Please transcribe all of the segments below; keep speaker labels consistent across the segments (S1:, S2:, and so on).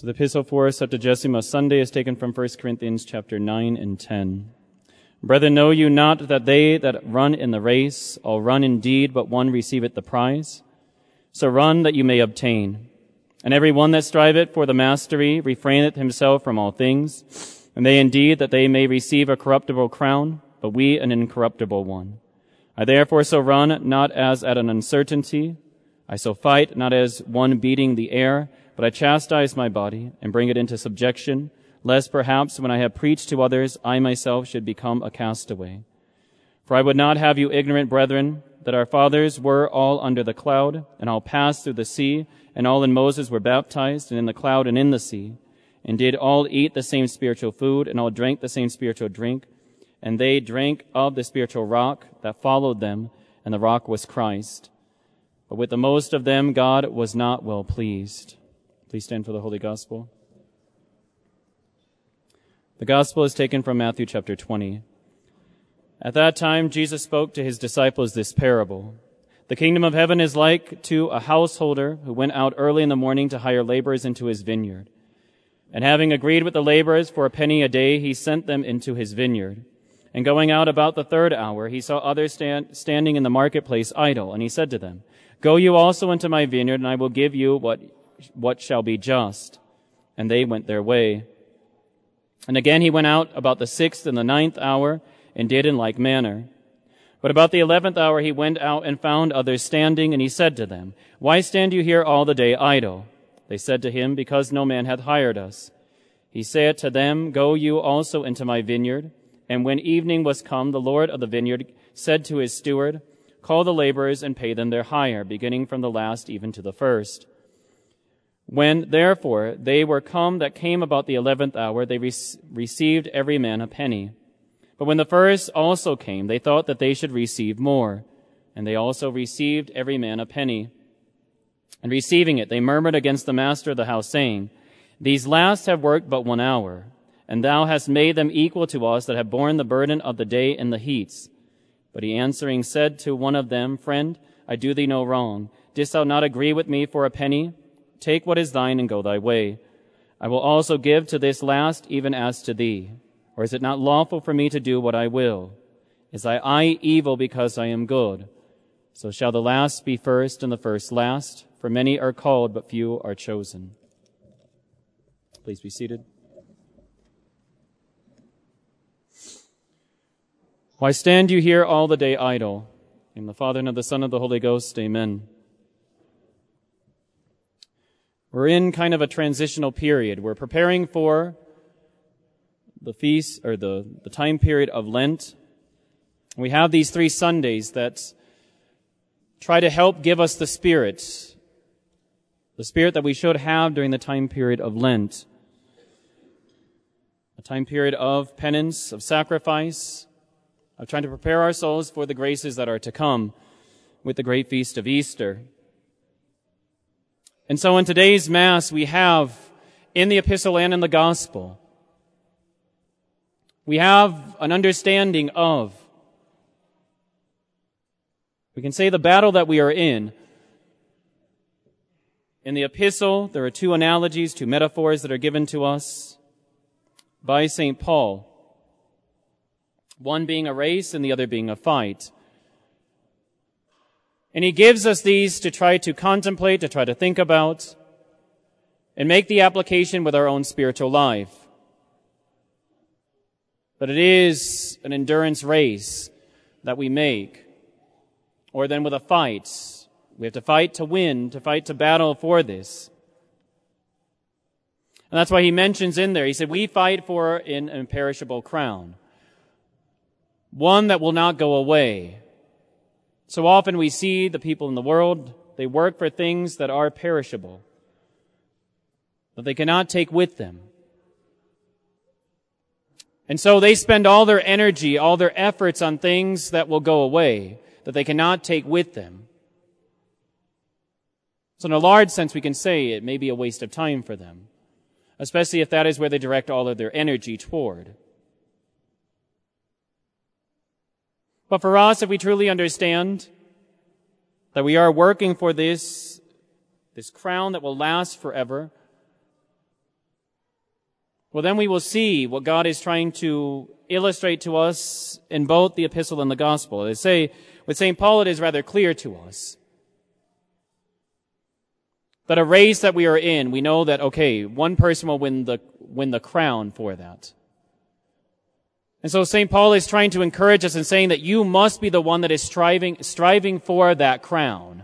S1: So the epistle for Septuagesimas Sunday is taken from 1 Corinthians chapter 9 and 10. Brethren, know you not that they that run in the race all run indeed, but one receiveth the prize? So run that you may obtain. And every one that striveth for the mastery refraineth himself from all things. And they indeed that they may receive a corruptible crown, but we an incorruptible one. I therefore so run, not as at an uncertainty. I so fight, not as one beating the air, but I chastise my body and bring it into subjection, lest perhaps when I have preached to others, I myself should become a castaway. For I would not have you ignorant, brethren, that our fathers were all under the cloud, and all passed through the sea, and all in Moses were baptized, and in the cloud and in the sea, and did all eat the same spiritual food, and all drank the same spiritual drink. And they drank of the spiritual rock that followed them, and the rock was Christ. But with the most of them God was not well pleased. Please stand for the Holy Gospel. The Gospel is taken from Matthew chapter 20. At that time Jesus spoke to his disciples this parable. The kingdom of heaven is like to a householder who went out early in the morning to hire laborers into his vineyard. And having agreed with the laborers for a penny a day, he sent them into his vineyard. And going out about the third hour, he saw others standing in the marketplace idle, and he said to them, Go you also into my vineyard, and I will give you what shall be just. And they went their way. And again he went out about the 6th and the 9th hour, and did in like manner. But about the 11th hour he went out and found others standing, and he said to them, Why stand you here all the day idle? They said to him, Because no man hath hired us. He saith to them, Go you also into my vineyard. And when evening was come, the Lord of the vineyard said to his steward, Call the laborers and pay them their hire, beginning from the last even to the first. When, therefore, they were come that came about the 11th hour, they received every man a penny. But when the first also came, they thought that they should receive more. And they also received every man a penny. And receiving it, they murmured against the master of the house, saying, These last have worked but 1 hour, and thou hast made them equal to us that have borne the burden of the day in the heats. But he answering said to one of them, Friend, I do thee no wrong. Didst thou not agree with me for a penny? Take what is thine and go thy way. I will also give to this last even as to thee. Or is it not lawful for me to do what I will? Is thy eye evil because I am good? So shall the last be first and the first last, for many are called, but few are chosen. Please be seated. Why stand you here all the day idle? In the Father and of the Son and of the Holy Ghost, amen. We're in kind of a transitional period. We're preparing for the feast, or the time period of Lent. We have these 3 Sundays that try to help give us the spirit that we should have during the time period of Lent. A time period of penance, of sacrifice, of trying to prepare our souls for the graces that are to come with the great feast of Easter. And so in today's Mass, we have in the epistle and in the gospel, we have an understanding of, we can say, the battle that we are in. In the epistle, there are 2 analogies, 2 metaphors that are given to us by St. Paul. One being a race and the other being a fight. And he gives us these to try to contemplate, to try to think about, and make the application with our own spiritual life. But it is an endurance race that we make. Or then with a fight, we have to fight to win, to fight to battle for this. And that's why he mentions in there, he said, we fight for an imperishable crown. One that will not go away. So often we see the people in the world, they work for things that are perishable, that they cannot take with them. And so they spend all their energy, all their efforts on things that will go away, that they cannot take with them. So in a large sense, we can say it may be a waste of time for them, especially if that is where they direct all of their energy toward. But for us, if we truly understand that we are working for this crown that will last forever, Well, then we will see what God is trying to illustrate to us in both the epistle and the gospel. They say, with St. Paul, it is rather clear to us that a race that we are in, we know that, okay, one person will win the crown for that. And so St. Paul is trying to encourage us in saying that you must be the one that is striving for that crown.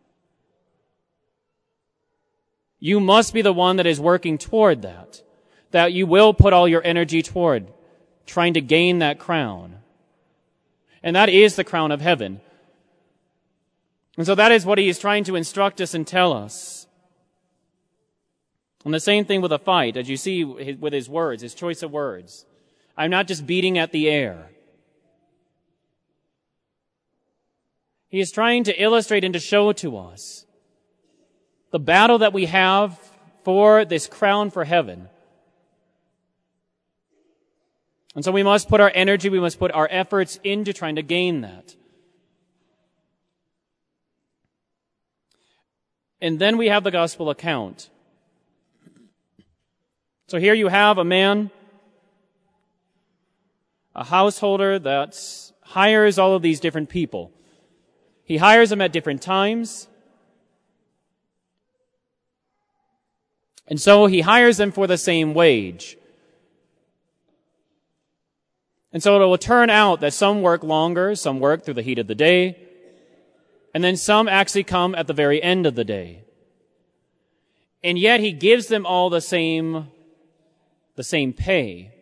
S1: You must be the one that is working toward that you will put all your energy toward trying to gain that crown. And that is the crown of heaven. And so that is what he is trying to instruct us and tell us. And the same thing with a fight, as you see with his words, his choice of words. I'm not just beating at the air. He is trying to illustrate and to show to us the battle that we have for this crown for heaven. And so we must put our energy, we must put our efforts into trying to gain that. And then we have the gospel account. So here you have a man, a householder that hires all of these different people. He hires them at different times. And so he hires them for the same wage. And so it will turn out that some work longer, some work through the heat of the day, and then some actually come at the very end of the day. And yet he gives them all the same pay.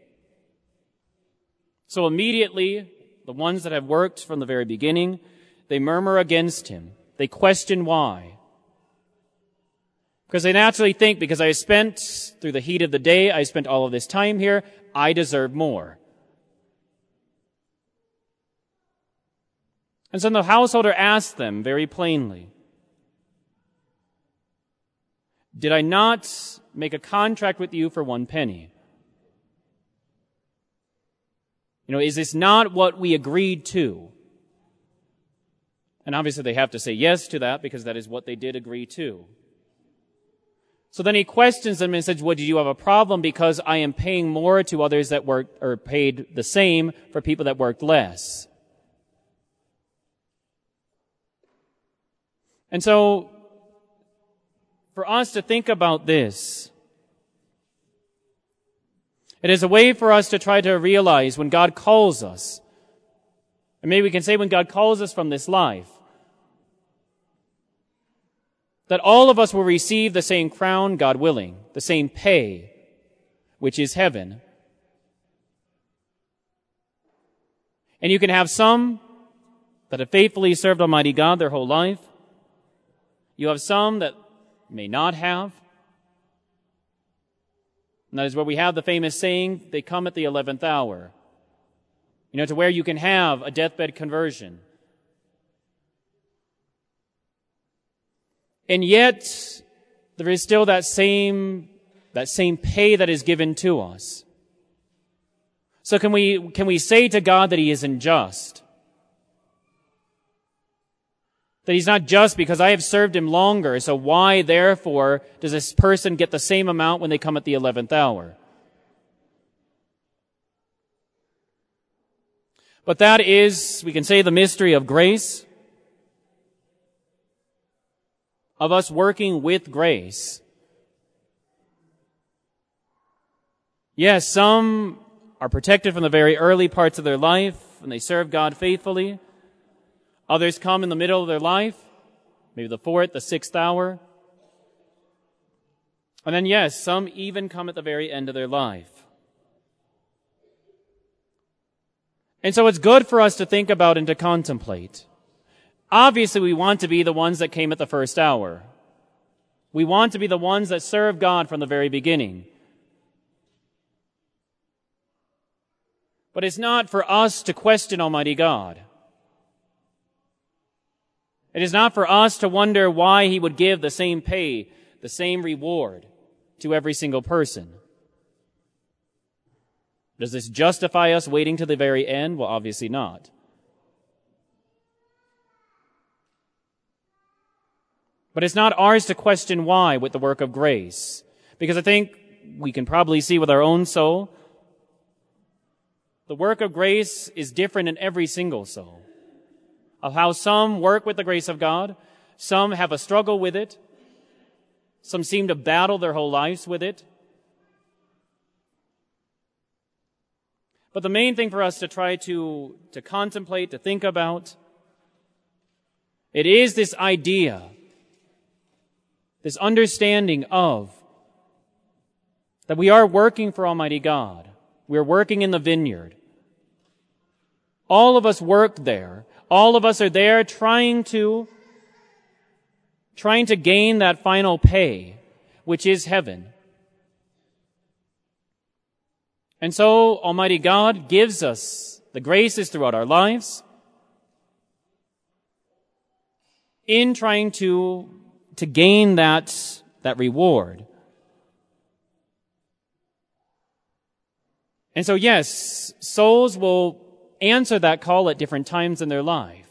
S1: So immediately, the ones that have worked from the very beginning, they murmur against him. They question why. Because they naturally think, because I spent through the heat of the day, I spent all of this time here, I deserve more. And so the householder asks them very plainly, did I not make a contract with you for 1 penny? Is this not what we agreed to? And obviously they have to say yes to that because that is what they did agree to. So then he questions them and says, well, do you have a problem because I am paying more to others that worked or paid the same for people that worked less? And so, for us to think about this, it is a way for us to try to realize when God calls us, and maybe we can say when God calls us from this life, that all of us will receive the same crown, God willing, the same pay, which is heaven. And you can have some that have faithfully served Almighty God their whole life. You have some that may not have. And that is where we have the famous saying, they come at the 11th hour. To where you can have a deathbed conversion. And yet, there is still that same pay that is given to us. So can we say to God that He is unjust? That He's not just because I have served Him longer, so why, therefore, does this person get the same amount when they come at the 11th hour? But that is, we can say, the mystery of grace, of us working with grace. Yes, some are protected from the very early parts of their life, and they serve God faithfully. Others come in the middle of their life, maybe the 4th, the 6th hour. And then, yes, some even come at the very end of their life. And so it's good for us to think about and to contemplate. Obviously, we want to be the ones that came at the first hour. We want to be the ones that serve God from the very beginning. But it's not for us to question Almighty God. It is not for us to wonder why He would give the same pay, the same reward to every single person. Does this justify us waiting to the very end? Well, obviously not. But it's not ours to question why with the work of grace. Because I think we can probably see with our own soul, the work of grace is different in every single soul. Of how some work with the grace of God, some have a struggle with it, some seem to battle their whole lives with it. But the main thing for us to try to contemplate, to think about, it is this idea, this understanding of that we are working for Almighty God. We are working in the vineyard. All of us work there. All of us are there trying to gain that final pay, which is heaven. And so Almighty God gives us the graces throughout our lives in trying to gain that reward. And so yes, souls will answer that call at different times in their life.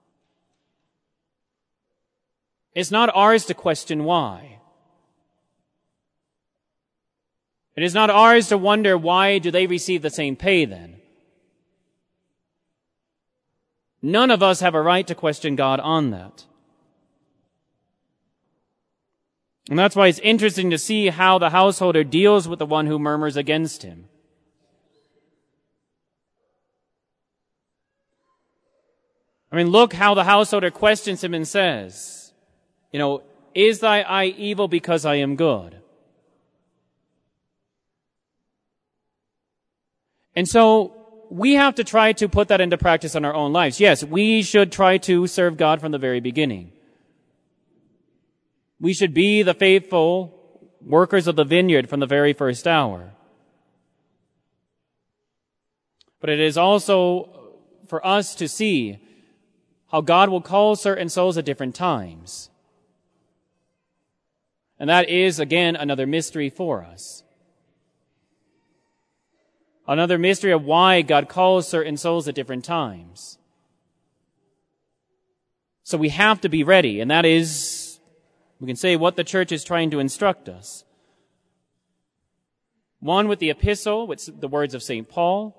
S1: It's not ours to question why. It is not ours to wonder why do they receive the same pay then. None of us have a right to question God on that. And that's why it's interesting to see how the householder deals with the one who murmurs against him. I mean, look how the householder questions him and says, is thy eye evil because I am good? And so we have to try to put that into practice in our own lives. Yes, we should try to serve God from the very beginning. We should be the faithful workers of the vineyard from the very first hour. But it is also for us to see how God will call certain souls at different times. And that is, again, another mystery for us. Another mystery of why God calls certain souls at different times. So we have to be ready, and that is, we can say, what the church is trying to instruct us. One with the epistle, with the words of St. Paul,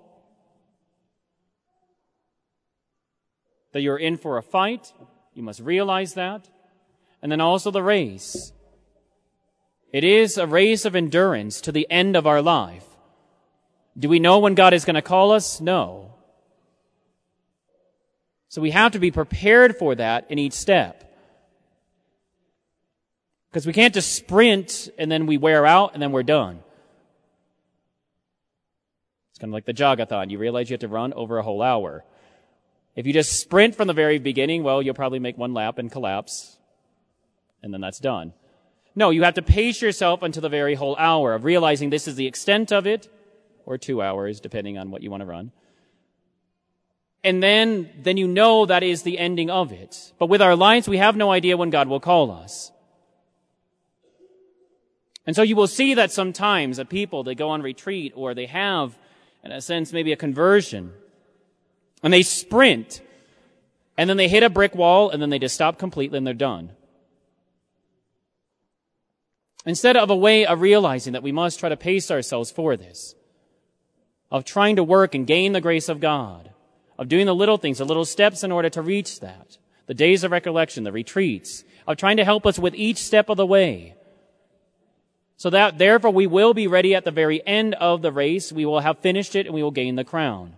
S1: that you're in for a fight. You must realize that. And then also the race. It is a race of endurance to the end of our life. Do we know when God is going to call us? No. So we have to be prepared for that in each step. Because we can't just sprint and then we wear out and then we're done. It's kind of like the jogathon. You realize you have to run over a whole hour. If you just sprint from the very beginning, well, you'll probably make one lap and collapse, and then that's done. No, you have to pace yourself until the very whole hour of realizing this is the extent of it, or 2 hours, depending on what you want to run. And then you know that is the ending of it. But with our lives, we have no idea when God will call us. And so you will see that sometimes that people, they go on retreat, or they have, in a sense, maybe a conversion, and they sprint, and then they hit a brick wall, and then they just stop completely, and they're done. Instead of a way of realizing that we must try to pace ourselves for this, of trying to work and gain the grace of God, of doing the little things, the little steps in order to reach that, the days of recollection, the retreats, of trying to help us with each step of the way, so that therefore we will be ready at the very end of the race, we will have finished it, and we will gain the crown.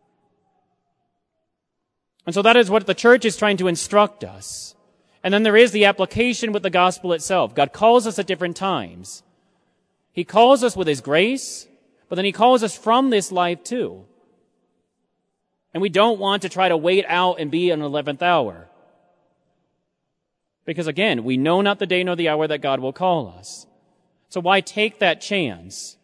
S1: And so that is what the church is trying to instruct us. And then there is the application with the gospel itself. God calls us at different times. He calls us with His grace, but then He calls us from this life too. And we don't want to try to wait out and be an 11th hour. Because again, we know not the day nor the hour that God will call us. So why take that chance?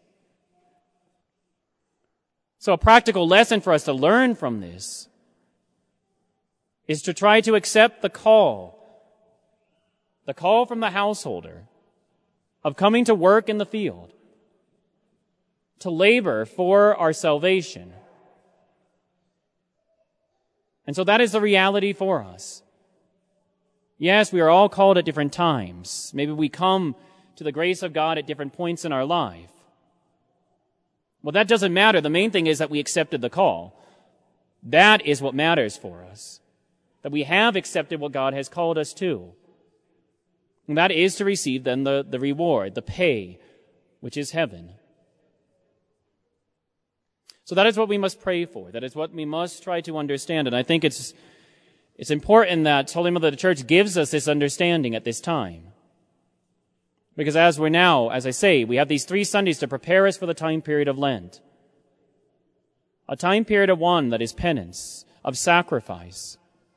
S1: So a practical lesson for us to learn from this is to try to accept the call from the householder of coming to work in the field, to labor for our salvation. And so that is the reality for us. Yes, we are all called at different times. Maybe we come to the grace of God at different points in our life. Well, that doesn't matter. The main thing is that we accepted the call. That is what matters for us. That we have accepted what God has called us to. And that is to receive then the reward, the pay, which is heaven. So that is what we must pray for. That is what we must try to understand. And I think it's important that Holy Mother of the Church gives us this understanding at this time. Because as we're now, as I say, we have these 3 Sundays to prepare us for the time period of Lent. A time period of one that is penance, of sacrifice,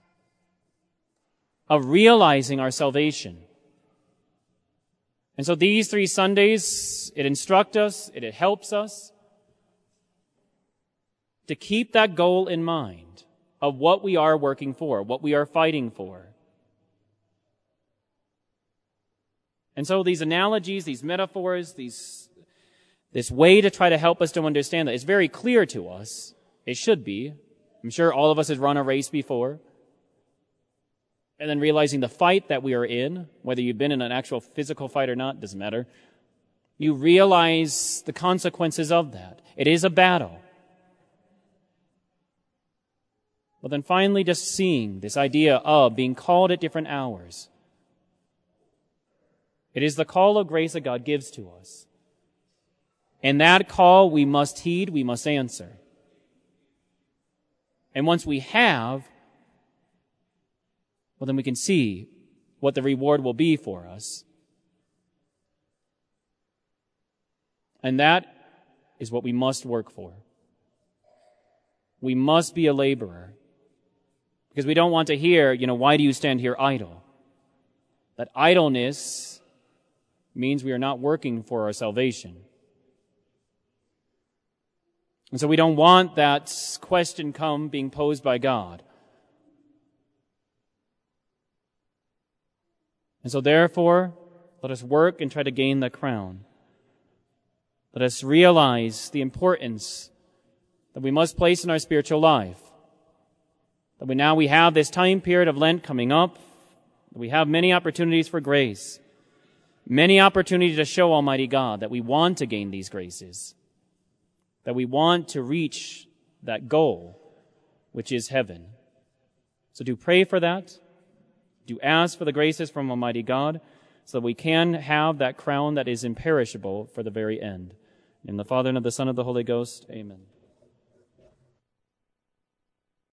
S1: of realizing our salvation. And so these 3 Sundays, it instructs us, it helps us to keep that goal in mind of what we are working for, what we are fighting for. And so these analogies, these metaphors, this way to try to help us to understand that is very clear to us. It should be. I'm sure all of us have run a race before. And then realizing the fight that we are in, whether you've been in an actual physical fight or not, doesn't matter. You realize the consequences of that. It is a battle. But then finally just seeing this idea of being called at different hours. It is the call of grace that God gives to us. And that call we must heed, we must answer. And once we have, well, then we can see what the reward will be for us. And that is what we must work for. We must be a laborer. Because we don't want to hear, why do you stand here idle? That idleness means we are not working for our salvation. And so we don't want that question being posed by God. And so therefore, let us work and try to gain the crown. Let us realize the importance that we must place in our spiritual life. That we have this time period of Lent coming up. That we have many opportunities for grace. Many opportunities to show Almighty God that we want to gain these graces. That we want to reach that goal, which is heaven. So do pray for that. Do ask for the graces from Almighty God so that we can have that crown that is imperishable for the very end. In the Father, and of the Son, and of the Holy Ghost. Amen.